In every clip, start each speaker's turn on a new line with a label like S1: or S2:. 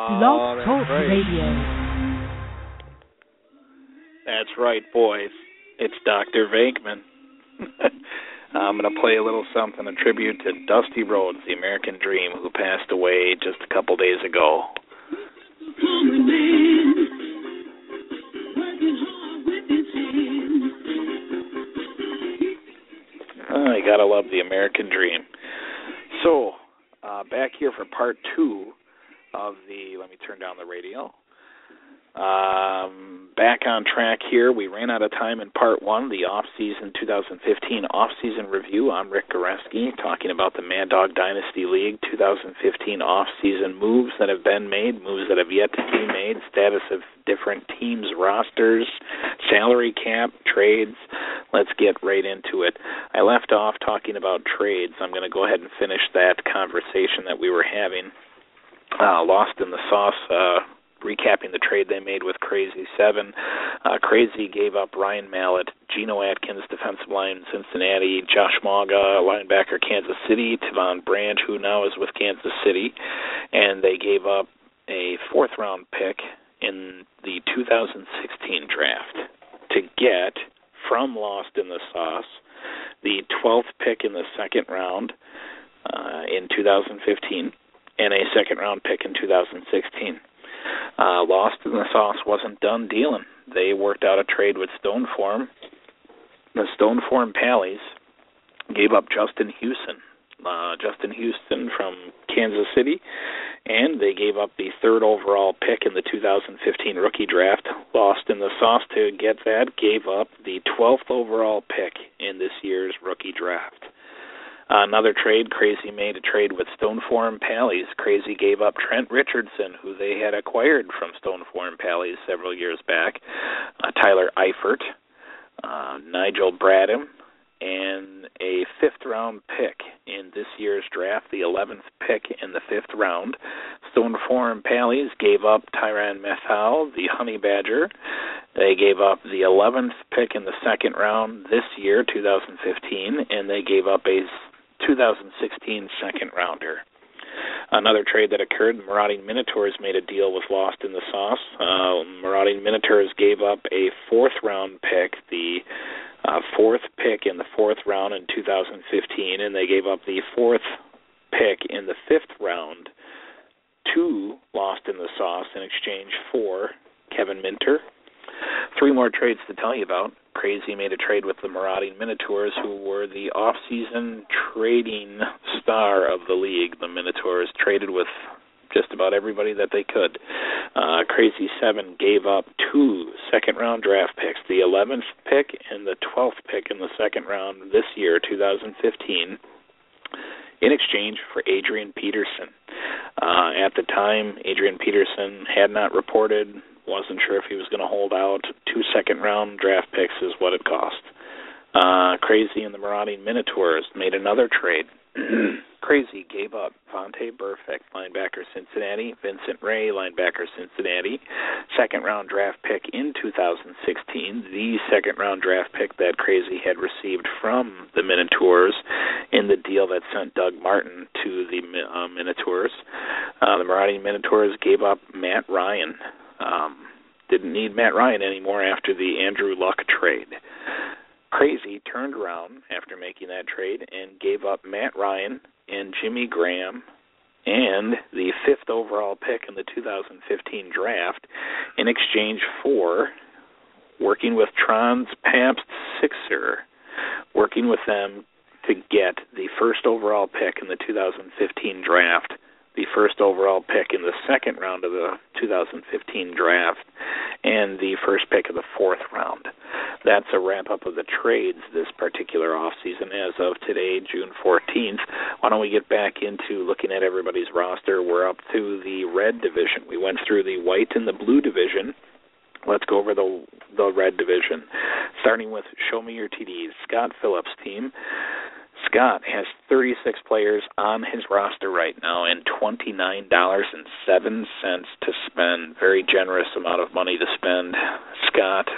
S1: Blog Talk
S2: right.
S1: Radio.
S2: That's right, boys. It's Dr. Venkman. I'm going to play a little something, a tribute to Dusty Rhodes, the American Dream, who passed away just a couple days ago. You got to love the American Dream. So, back here for part two of the, let me turn down the radio. Back on track here. We ran out of time in part one, the off-season 2015 off-season review. I'm Rick Goreski, talking about the Mad Dog Dynasty League 2015 off-season moves that have been made, moves that have yet to be made, status of different teams' rosters, salary cap, trades. Let's get right into it. I left off talking about trades. I'm going to go ahead and finish that conversation that we were having. Lost in the sauce, recapping the trade they made with Crazy 7. Crazy gave up Ryan Mallett, Geno Atkins, defensive line, Cincinnati, Josh Mauga, linebacker, Kansas City, Tavon Branch, who now is with Kansas City, and they gave up a fourth-round pick in the 2016 draft to get, from Lost in the Sauce, the 12th pick in the second round in 2015, and a second-round pick in 2016. Lost in the Sauce wasn't done dealing. They worked out a trade with Stoneform. The Stoneform Pallies gave up Justin Houston from Kansas City, and they gave up the third overall pick in the 2015 rookie draft. Lost in the Sauce to get that, gave up the 12th overall pick in this year's rookie draft. Another trade, Crazy made a trade with Stoneform Pallies. Crazy gave up Trent Richardson, who they had acquired from Stoneform Pallies several years back, Tyler Eifert, Nigel Bradham, and a fifth-round pick in this year's draft, the 11th pick in the fifth round. Stoneform Pallies gave up Tyrann Mathieu, the Honey Badger. They gave up the 11th pick in the second round this year, 2015, and they gave up a 2016 second-rounder. Another trade that occurred, Marauding Minotaurs made a deal with Lost in the Sauce. Marauding Minotaurs gave up a fourth-round pick, the fourth pick in the fourth round in 2015, and they gave up the fourth pick in the fifth round to Lost in the Sauce in exchange for Kevin Minter. Three more trades to tell you about. Crazy made a trade with the Marauding Minotaurs, who were the off-season trading star of the league. The Minotaurs traded with just about everybody that they could. Crazy 7 gave up two second-round draft picks, the 11th pick and the 12th pick in the second round this year, 2015, in exchange for Adrian Peterson. At the time, Adrian Peterson had not reported, wasn't sure if he was going to hold out. Two second-round draft picks is what it cost. Crazy and the Marauding Minotaurs made another trade. Crazy gave up Vontae Burfict, linebacker, Cincinnati, Vincent Ray, linebacker, Cincinnati, second-round draft pick in 2016, the second-round draft pick that Crazy had received from the Minotaurs in the deal that sent Doug Martin to the Minotaurs. The Marauding Minotaurs gave up Matt Ryan. Didn't need Matt Ryan anymore after the Andrew Luck trade. Crazy turned around after making that trade and gave up Matt Ryan and Jimmy Graham and the fifth overall pick in the 2015 draft in exchange for working with Trans Pabst Sixer, working with them to get the first overall pick in the 2015 draft, the first overall pick in the second round of the 2015 draft, and the first pick of the fourth round. That's a wrap-up of the trades this particular offseason as of today, June 14th. Why don't we get back into looking at everybody's roster? We're up to the red division. We went through the white and the blue division. Let's go over the red division, starting with Show Me Your TDs, Scott Phillips' team. Scott has 36 players on his roster right now and $29.07 to spend. Very generous amount of money to spend. Scott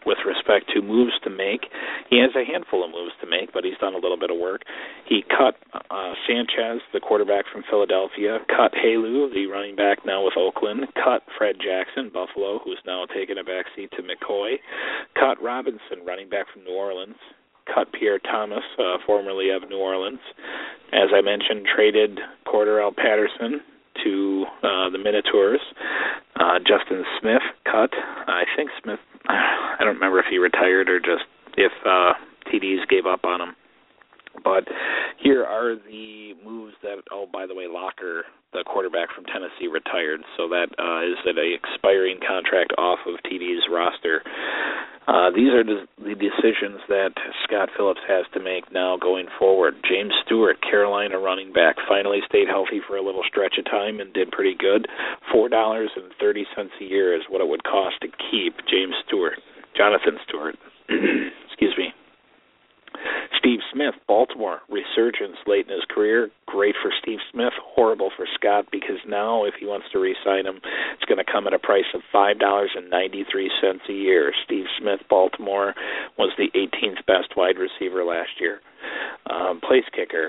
S2: with respect to moves to make. He has a handful of moves to make, but he's done a little bit of work. He cut Sanchez, the quarterback from Philadelphia, cut Halu, the running back now with Oakland, cut Fred Jackson, Buffalo, who's now taken a backseat to McCoy, cut Robinson, running back from New Orleans, cut Pierre Thomas, formerly of New Orleans. As I mentioned, traded Cordarrelle Patterson to the Minotaurs. Justin Smith cut. I think Smith, I don't remember if he retired or just if TDs gave up on him. But here are the moves that, oh, by the way, Locker, the quarterback from Tennessee, retired. So that is an expiring contract off of TD's roster. These are the decisions that Scott Phillips has to make now going forward. James Stewart, Carolina running back, finally stayed healthy for a little stretch of time and did pretty good. $4.30 a year is what it would cost to keep James Stewart, Jonathan Stewart. Excuse me. Steve Smith, Baltimore, resurgence late in his career. Great for Steve Smith, horrible for Scott, because now if he wants to re-sign him, it's going to come at a price of $5.93 a year. Steve Smith, Baltimore, was the 18th best wide receiver last year. Place kicker.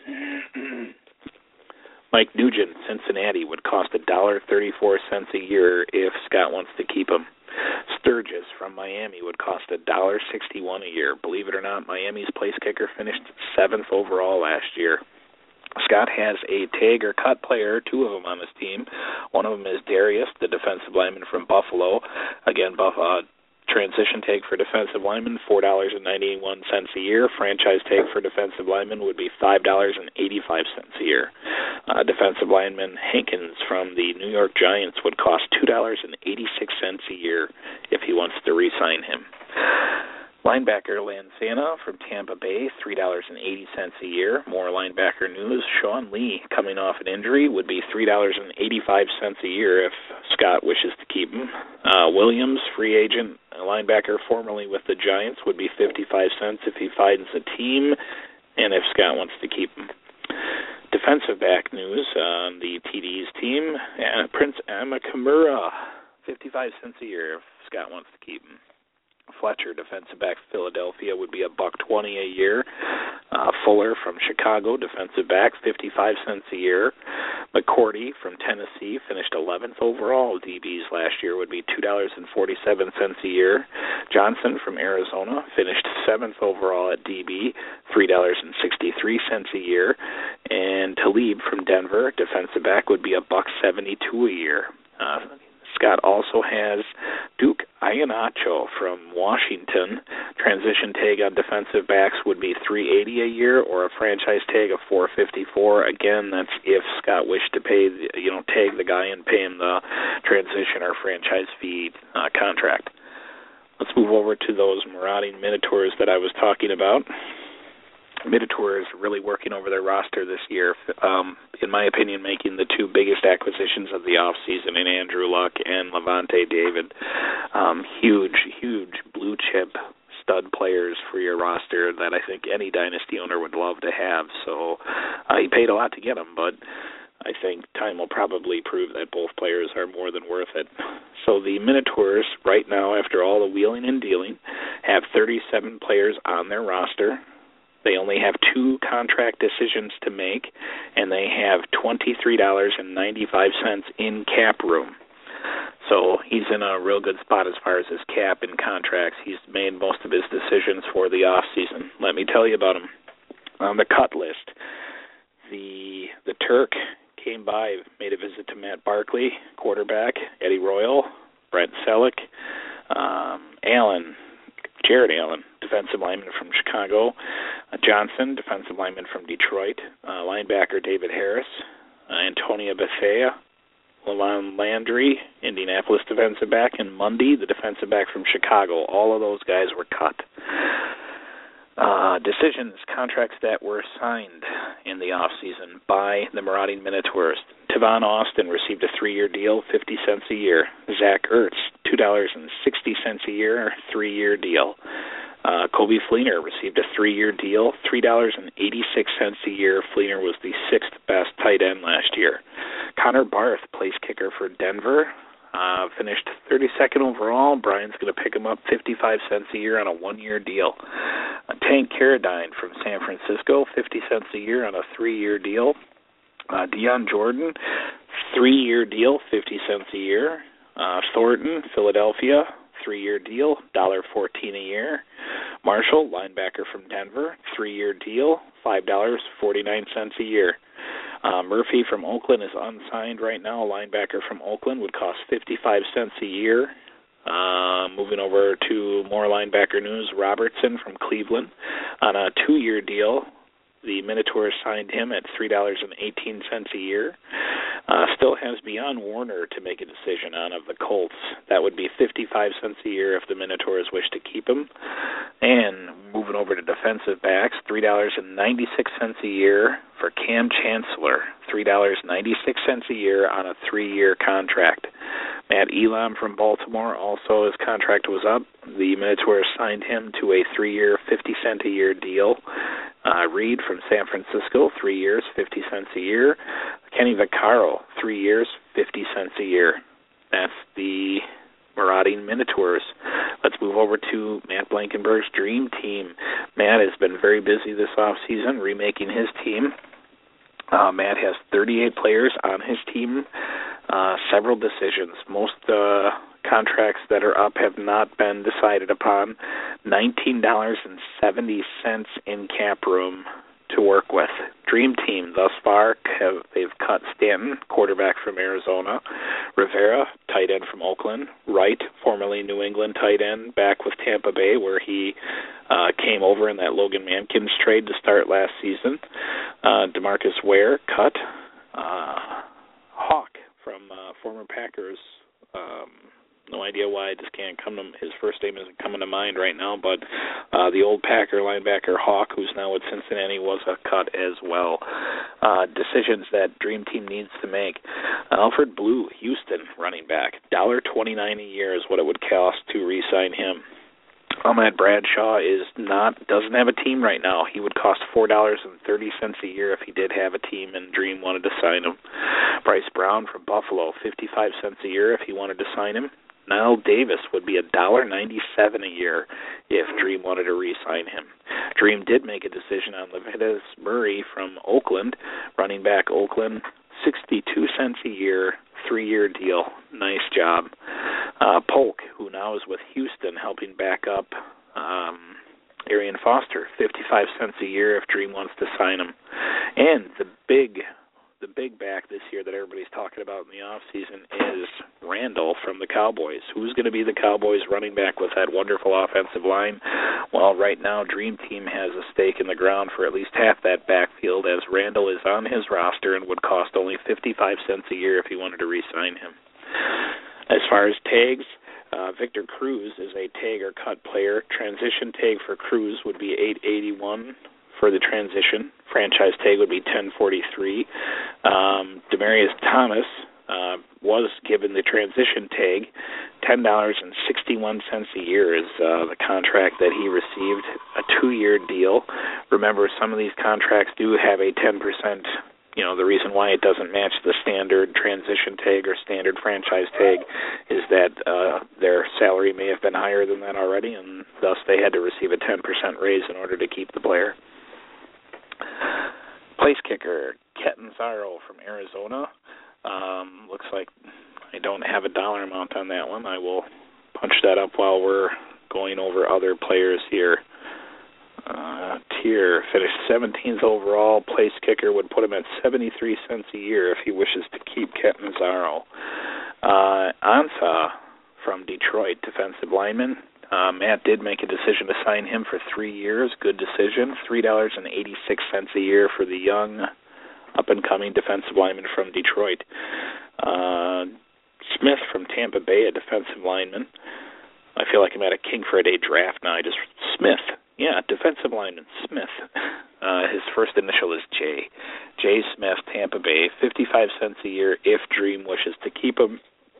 S2: Mike Nugent, Cincinnati, would cost $1.34 a year if Scott wants to keep him. Sturgis from Miami would cost $1.61 a year. Believe it or not, Miami's place kicker finished 7th overall last year. Scott has a tag or cut player, 2 of them on his team. One of them is Darius, the defensive lineman from Buffalo. Again, transition tag for defensive lineman, $4.91 a year. Franchise tag for defensive lineman would be $5.85 a year. Defensive lineman Hankins from the New York Giants would cost $2.86 a year if he wants to re-sign him. Linebacker Lansana from Tampa Bay, $3.80 a year. More linebacker news. Sean Lee, coming off an injury, would be $3.85 a year if Scott wishes to keep him. Williams, free agent linebacker formerly with the Giants, would be 55 cents if he finds a team and if Scott wants to keep him. Defensive back news on the TD's team. Prince Amukamara, 55 cents a year if Scott wants to keep him. Fletcher, defensive back Philadelphia, would be $1.20 a year. Fuller from Chicago, defensive back, 55 cents a year. McCourty from Tennessee finished 11th overall. DBs last year would be $2.47 a year. Johnson from Arizona finished 7th overall at DB, $3.63 a year. And Talib from Denver, defensive back, would be $1.72 a year. Scott also has Duke Iheanacho from Washington. Transition tag on defensive backs would be $3.80 a year, or a franchise tag of $4.54. Again, that's if Scott wished to pay, tag the guy and pay him the transition or franchise fee contract. Let's move over to those marauding Minotaurs that I was talking about. Minotaurs really working over their roster this year, in my opinion, making the 2 biggest acquisitions of the offseason in Andrew Luck and Levante David. Huge blue-chip stud players for your roster that I think any dynasty owner would love to have. So he paid a lot to get them, but I think time will probably prove that both players are more than worth it. So the Minotaurs, right now, after all the wheeling and dealing, have 37 players on their roster. They only have 2 contract decisions to make, and they have $23.95 in cap room. So he's in a real good spot as far as his cap and contracts. He's made most of his decisions for the offseason. Let me tell you about him. On the cut list, the Turk came by, made a visit to Matt Barkley, quarterback, Eddie Royal, Brett Selleck, Jared Allen, defensive lineman from Chicago, Johnson, defensive lineman from Detroit, linebacker David Harris, Antonio Bethea, Lalon Landry, Indianapolis defensive back, and Mundy, the defensive back from Chicago. All of those guys were cut. Decisions, contracts that were signed in the offseason by the marauding Minotaurs. Tavon Austin received a 3-year deal, 50 cents a year. Zach Ertz, $2.60 a year, 3-year deal. Kobe Fleener received a 3-year deal, $3.86 a year. Fleener was the 6th best tight end last year. Connor Barth, place kicker for Denver, Finished 32nd overall. Brian's going to pick him up 55 cents a year on a 1-year deal. Tank Carradine from San Francisco, 50 cents a year on a 3-year deal. Dion Jordan, 3-year deal, 50 cents a year. Thornton, Philadelphia, 3-year deal, $1.14 a year. Marshall, linebacker from Denver, 3-year deal, $5.49 a year. Murphy from Oakland is unsigned right now. A linebacker from Oakland would cost 55 cents a year. Moving over to more linebacker news, Robertson from Cleveland on a 2-year deal. The Minotaurs signed him at $3.18 a year. Still has Beyond Warner to make a decision on of the Colts. That would be 55 cents a year if the Minotaurs wish to keep him. And moving over to defensive backs, $3.96 a year for Cam Chancellor. $3.96 a year on a 3-year contract. Matt Elam from Baltimore, also his contract was up. The Minotaurs signed him to a 3-year, 50 cent a year deal. Reed from San Francisco, 3 years, 50 cents a year. Kenny Vaccaro, 3 years, 50 cents a year. That's the marauding Minotaurs. Let's move over to Matt Blankenberg's Dream Team. Matt has been very busy this offseason remaking his team. Matt has 38 players on his team, several decisions. Most contracts that are up have not been decided upon. $19.70 in cap room to work with. Dream Team thus far, they've cut Stanton, quarterback from Arizona, Rivera, tight end from Oakland, Wright, formerly New England tight end, back with Tampa Bay where he came over in that Logan Mankins trade to start last season. DeMarcus Ware, cut. Hawk from former Packers. No idea why I just can't come to his first name isn't coming to mind right now, but the old Packer linebacker Hawk, who's now with Cincinnati, was a cut as well. Decisions that Dream Team needs to make. Alfred Blue, Houston running back, $1.29 a year is what it would cost to re-sign him. Ahmad Bradshaw doesn't have a team right now. He would cost $4.30 a year if he did have a team and Dream wanted to sign him. Bryce Brown from Buffalo, 55 cents a year if he wanted to sign him. Niall Davis would be $1.97 a year if Dream wanted to re-sign him. Dream did make a decision on Levitas Murray from Oakland, running back Oakland, 62 cents a year, 3-year deal. Nice job. Polk, who now is with Houston, helping back up Arian Foster, 55 cents a year if Dream wants to sign him. And the big back this year that everybody's talking about in the offseason is Randall from the Cowboys. Who's going to be the Cowboys running back with that wonderful offensive line? Well, right now, Dream Team has a stake in the ground for at least half that backfield, as Randall is on his roster and would cost only 55 cents a year if he wanted to re-sign him. As far as tags, Victor Cruz is a tag or cut player. Transition tag for Cruz would be $8.81 for the transition. Franchise tag would be $10.43. Demarius Thomas was given the transition tag. $10.61 a year is the contract that he received, a 2-year deal. Remember, some of these contracts do have a 10%. The reason why it doesn't match the standard transition tag or standard franchise tag is that their salary may have been higher than that already, and thus they had to receive a 10% raise in order to keep the player. Place kicker, Catanzaro from Arizona. Looks like I don't have a dollar amount on that one. I will punch that up while we're going over other players here. Tier finished 17th overall. Place kicker would put him at 73 cents a year if he wishes to keep Catanzaro. Ansah from Detroit, defensive lineman. Matt did make a decision to sign him for 3 years. Good decision. $3.86 a year for the young, up-and-coming defensive lineman from Detroit. Smith from Tampa Bay, a defensive lineman. I feel like I'm at a King for a Day draft now. Smith. Yeah, defensive lineman, Smith. His first initial is J. J. Smith, Tampa Bay, 55 cents a year if Dream wishes to keep him.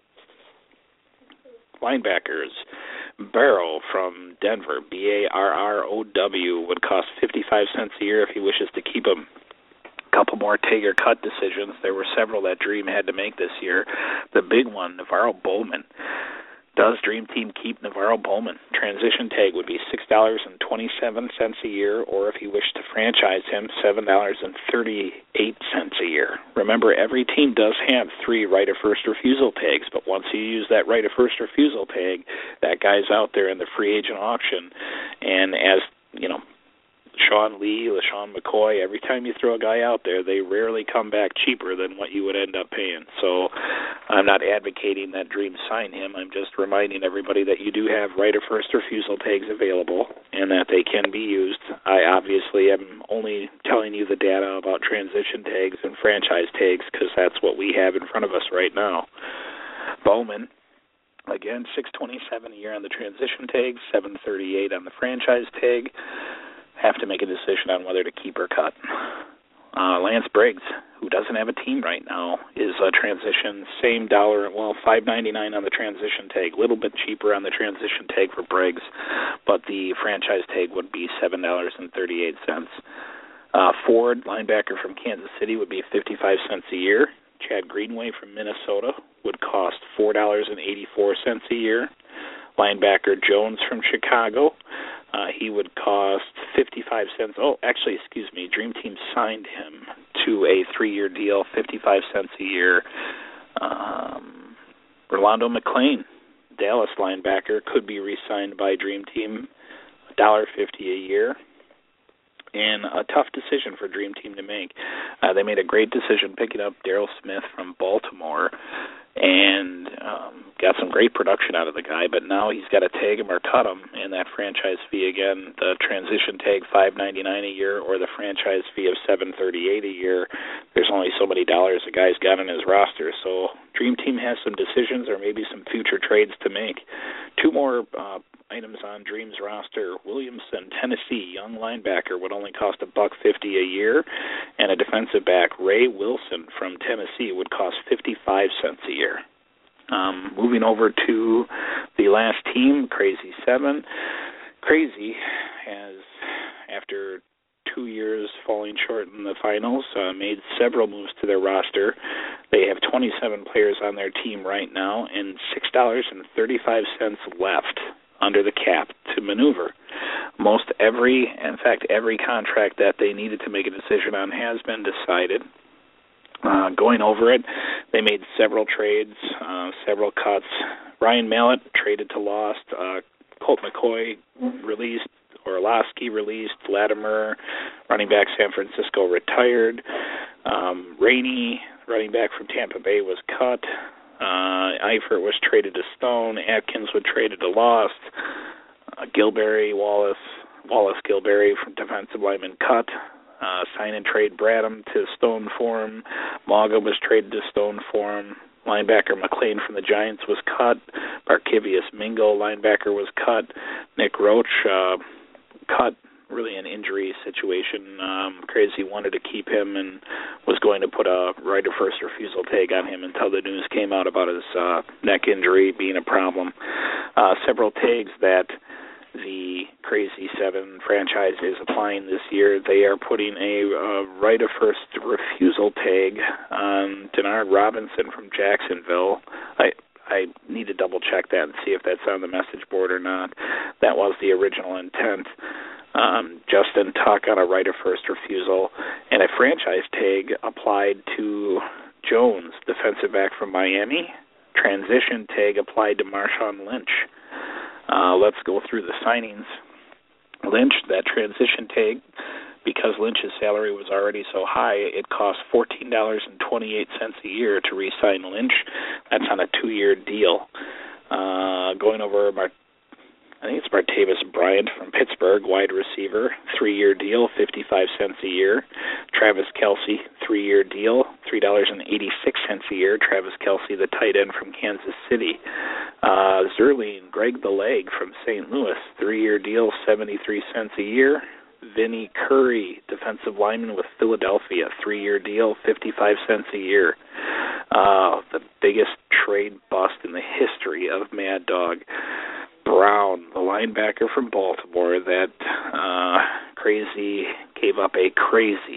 S2: Linebackers, Barrow from Denver, Barrow, would cost 55 cents a year if he wishes to keep him. couple more take or cut decisions. There were several that Dream had to make this year. The big one, Navarro Bowman. Does Dream Team keep Navarro Bowman? Transition tag would be $6.27 a year, or if you wish to franchise him, $7.38 a year. Remember, every team does have 3 right of first refusal tags, but once you use that right of first refusal tag, that guy's out there in the free agent auction, and as you know, Sean Lee, LaShawn McCoy, every time you throw a guy out there, they rarely come back cheaper than what you would end up paying. So I'm not advocating that Dream sign him. I'm just reminding everybody that you do have right of first refusal tags available and that they can be used. I obviously am only telling you the data about transition tags and franchise tags because that's what we have in front of us right now. Bowman, again, $6.27 a year on the transition tag, $7.38 on the franchise tag. Have to make a decision on whether to keep or cut. Lance Briggs, who doesn't have a team right now, is a transition, same dollar, well, $5.99 on the transition tag, a little bit cheaper on the transition tag for Briggs, but the franchise tag would be $7.38. Ford, linebacker from Kansas City, would be 55 cents a year. Chad Greenway from Minnesota would cost $4.84 a year. Linebacker Jones from Chicago, he would cost 55 cents. Oh, actually, excuse me, Dream Team signed him to a 3-year deal, 55 cents a year. Rolando McClain, Dallas linebacker, could be re-signed by Dream Team, $1.50 a year. And a tough decision for Dream Team to make. They made a great decision picking up Daryl Smith from Baltimore and got some great production out of the guy, but now he's got to tag him or cut him, and that franchise fee again, the transition tag $5.99 a year or the franchise fee of $7.38 a year. There's only so many dollars the guy's got on his roster, so Dream Team has some decisions or maybe some future trades to make. 2 more items on Dream's roster. Williamson, Tennessee, young linebacker, would only cost $1.50 a year, and a defensive back, Ray Wilson from Tennessee, would cost 55 cents a year. Moving over to the last team, Crazy 7. Crazy has, after 2 years falling short in the finals, made several moves to their roster. They have 27 players on their team right now and $6.35 left under the cap to maneuver. In fact, every contract that they needed to make a decision on has been decided. Going over it, they made several trades, several cuts. Ryan Mallett traded to Lost. Colt McCoy released. Orlowski released. Latimer, running back San Francisco, retired. Rainey, running back from Tampa Bay, was cut. Eifert was traded to Stone. Atkins was traded to Lost. Wallace Gilberry from defensive lineman cut. Sign and trade Bradham to Stone form. Mauga was traded to Stone form. Linebacker McClain from the Giants was cut. Barkevius Mingo, linebacker, was cut. Nick Roach cut. Really an injury situation. Crazy wanted to keep him and was going to put a right of first refusal tag on him until the news came out about his neck injury being a problem. Several tags that the Crazy 7 franchise is applying this year. They are putting a right of first refusal tag on Denard Robinson from Jacksonville. I need to double check that and see if that's on the message board or not. That was the original intent. Justin Tuck on a right of first refusal, and a franchise tag applied to Jones, defensive back from Miami. Transition tag applied to Marshawn Lynch. Let's go through the signings. Lynch, that transition tag, because Lynch's salary was already so high, it cost $14.28 a year to re-sign Lynch. That's on a 2-year deal. Going over I think it's Martavis Bryant from Pittsburgh, wide receiver, 3-year deal, 55 cents a year. Travis Kelce, 3-year deal, $3.86 a year. Travis Kelce, the tight end from Kansas City. Zerline, Greg the Leg from St. Louis, 3-year deal, 73 cents a year. Vinny Curry, defensive lineman with Philadelphia, 3-year deal, 55 cents a year. The biggest trade bust in the history of Mad Dog. Brown, the linebacker from Baltimore, that Crazy gave up a crazy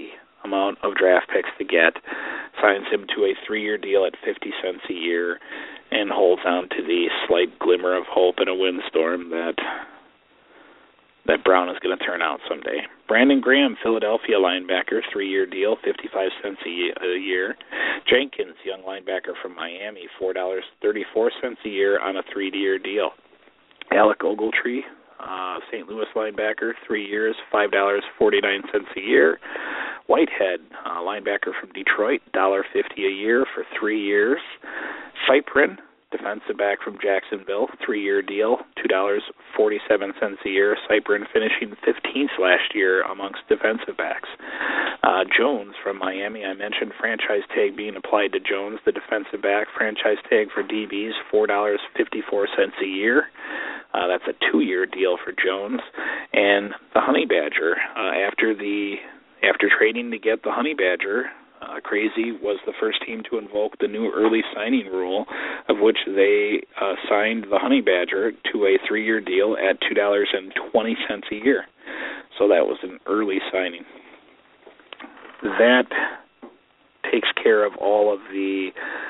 S2: amount of draft picks to get, signs him to a 3-year deal at 50 cents a year, and holds on to the slight glimmer of hope in a windstorm that Brown is going to turn out someday. Brandon Graham, Philadelphia linebacker, 3-year deal, 55 cents a year. Jenkins, young linebacker from Miami, $4.34 a year on a 3-year deal. Alec Ogletree, St. Louis linebacker, 3 years, $5.49 a year. Whitehead, linebacker from Detroit, $1.50 a year for 3 years. Cyprin, defensive back from Jacksonville, 3-year deal, $2.47 a year. Cyprin finishing 15th last year amongst defensive backs. Jones from Miami, I mentioned franchise tag being applied to Jones, the defensive back. Franchise tag for DBs, $4.54 a year. That's a 2-year deal for Jones. And the Honey Badger, after trading to get the Honey Badger, Crazy was the first team to invoke the new early signing rule, of which they signed the Honey Badger to a 3-year deal at $2.20 a year. So that was an early signing. That takes care of all of the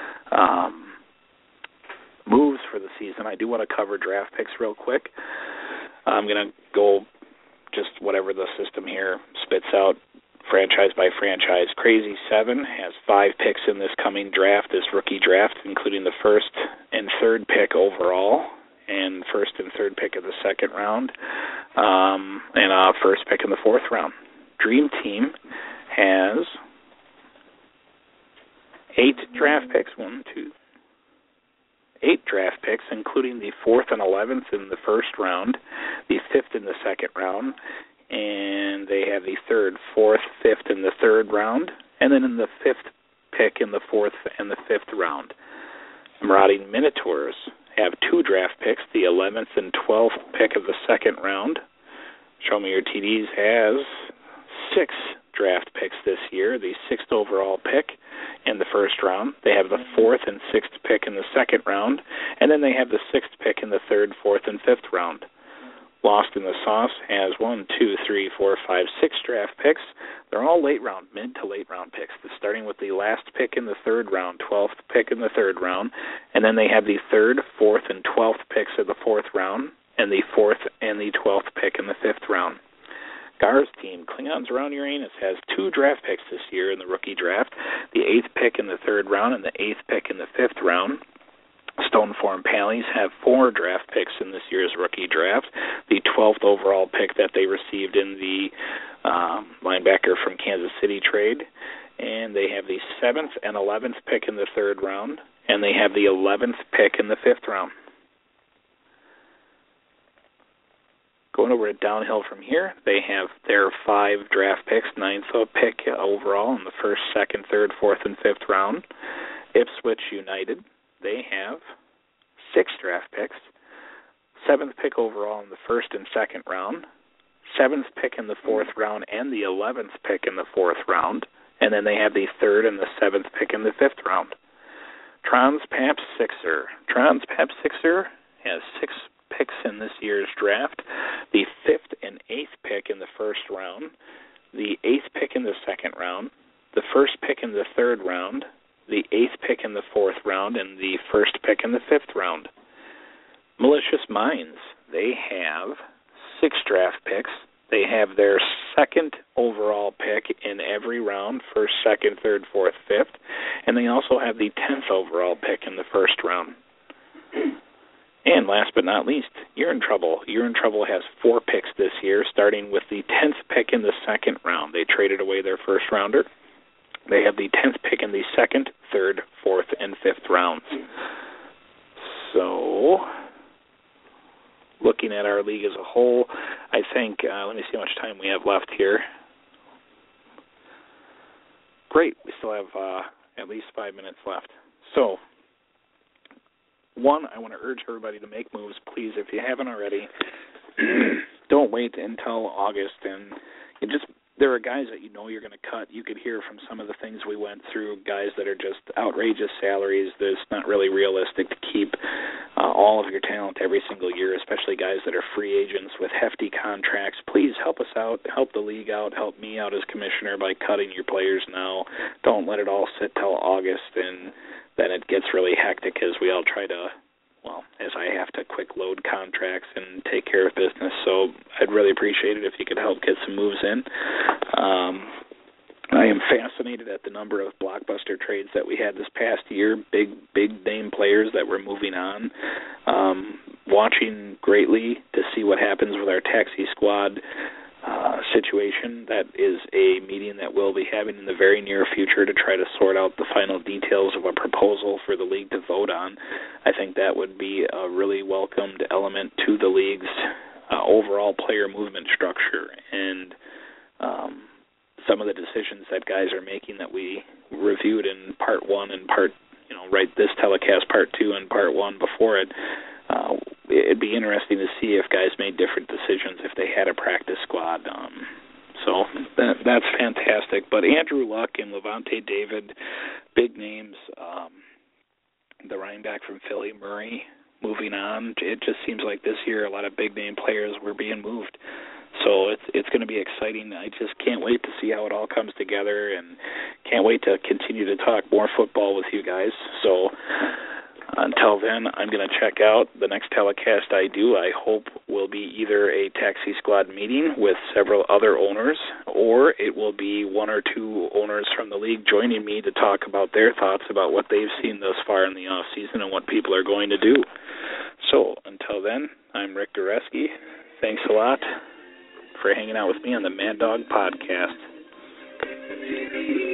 S2: moves for the season. I do want to cover draft picks real quick. I'm going to go just whatever the system here spits out, franchise by franchise. Crazy 7 has 5 picks in this coming draft, this rookie draft, including the first and third pick overall, and first and third pick of the second round, and first pick in the fourth round. Dream Team has 8 draft picks, 8 draft picks, including the 4th and 11th in the first round, the 5th in the second round, and they have the 3rd, 4th, 5th in the third round, and then in the 5th pick in the 4th and the 5th round. Marauding Minotaurs have 2 draft picks, the 11th and 12th pick of the second round. Show Me Your TDs has 6 draft picks this year, the 6th overall pick in the first round. They have the 4th and 6th pick in the second round, and then they have the 6th pick in the 3rd, 4th, and 5th round. Lost in the Sauce has 6 draft picks. They're all late round, mid to late round picks, starting with the last pick in the third round, 12th pick in the third round, and then they have the 3rd, 4th, and 12th picks of the fourth round, and the 4th and the 12th pick in the 5th round. Gar's team, Klingons Around Uranus, has 2 draft picks this year in the rookie draft, the 8th pick in the third round and the 8th pick in the 5th round. Stoneform Pallies have 4 draft picks in this year's rookie draft, the 12th overall pick that they received in the linebacker from Kansas City trade, and they have the 7th and 11th pick in the third round, and they have the 11th pick in the 5th round. Going over it downhill from here, they have their 5 draft picks, 9th pick overall in the 1st, 2nd, 3rd, 4th, and 5th round. Ipswich United, they have 6 draft picks, 7th pick overall in the 1st and 2nd round, 7th pick in the 4th round, and the 11th pick in the 4th round, and then they have the 3rd and the 7th pick in the 5th round. Transpap Sixer. Transpap Sixer has 6 picks in this year's draft, the 5th and 8th pick in the first round, the 8th pick in the second round, the 1st pick in the third round, the 8th pick in the 4th round, and the 1st pick in the 5th round. Malicious Minds, they have 6 draft picks. They have their 2nd overall pick in every round, 1st, 2nd, 3rd, 4th, 5th, and they also have the 10th overall pick in the first round. And last but not least, You're in Trouble. You're in Trouble has 4 picks this year, starting with the 10th pick in the second round. They traded away their first rounder. They have the 10th pick in the 2nd, 3rd, 4th, and 5th rounds. So, looking at our league as a whole, I think, let me see how much time we have left here. Great. We still have at least 5 minutes left. So, one, I want to urge everybody to make moves. Please, if you haven't already, don't wait until August. And there are guys that you know you're going to cut. You could hear from some of the things we went through, guys that are just outrageous salaries. That's not really realistic to keep all of your talent every single year, especially guys that are free agents with hefty contracts. Please help us out, help the league out, help me out as commissioner by cutting your players now. Don't let it all sit till August, and then it gets really hectic as we all try to, as I have to quick load contracts and take care of business. So I'd really appreciate it if you could help get some moves in. I am fascinated at the number of blockbuster trades that we had this past year, big name players that were moving on. Watching greatly to see what happens with our taxi squad situation. That is a meeting that we'll be having in the very near future to try to sort out the final details of a proposal for the league to vote on. I think that would be a really welcomed element to the league's overall player movement structure, and some of the decisions that guys are making that we reviewed in part one and this telecast part two and part one before it. It'd be interesting to see if guys made different decisions if they had a practice squad. So that's fantastic. But Andrew Luck and Levante David, big names. The running back from Philly, Murray, moving on. It just seems like this year a lot of big name players were being moved. So it's going to be exciting. I just can't wait to see how it all comes together, and can't wait to continue to talk more football with you guys. So until then, I'm going to check out. The next telecast I do, I hope, will be either a taxi squad meeting with several other owners, or it will be one or two owners from the league joining me to talk about their thoughts about what they've seen thus far in the off season and what people are going to do. So until then, I'm Rick Goreski. Thanks a lot for hanging out with me on the Mad Dog Podcast.